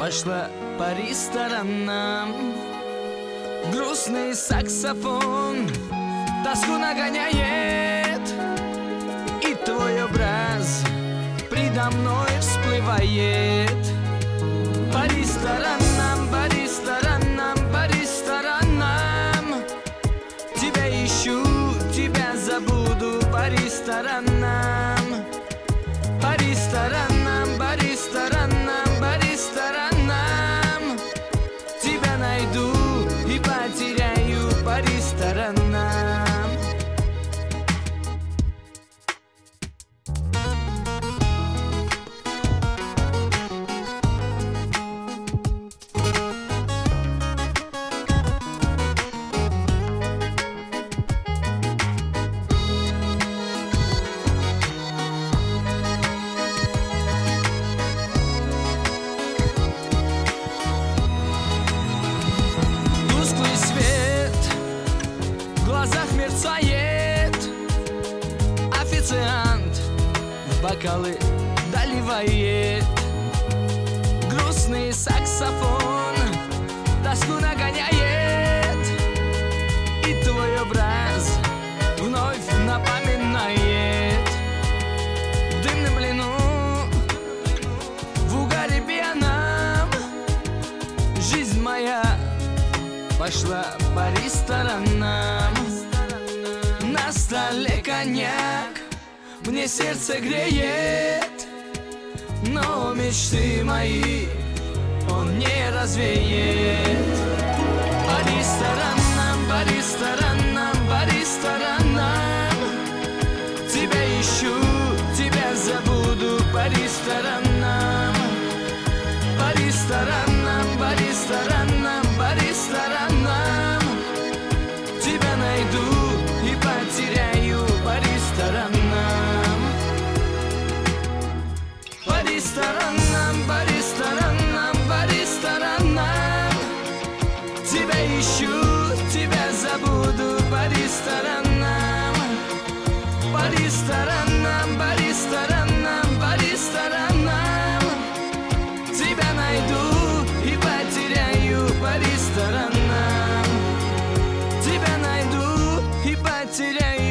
Пошла по ресторанам, грустный саксофон тоску нагоняет, и твой образ предо мной всплывает. По ресторанам, по ресторанам, по ресторанам тебя ищу, тебя забуду. По ресторанам, по ресторанам, по ресторанам, по ресторанам тебя найду и потеряю. По ресторанам. В глазах мерцает, официант в бокалы доливает. Грустный саксофон тоску нагоняет, и твой образ вновь напоминает. Дым на плену, в угаре пьяном жизнь моя пошла по ресторанам. На столе коньяк мне сердце греет, но мечты мои он не развеет. По ресторанам, по ресторанам, по ресторанам тебя ищу, тебя забуду. По ресторанам, по ресторанам, по ресторанам, по ресторанам тебя найду и потеряю. По ресторанам, по ресторанам, по ресторанам, по ресторанам тебя ищу, тебя забуду. По ресторанам, по ресторанам, по ресторанам, по ресторанам тебя найду и потеряю. По ресторанам тебя найду и потеряю.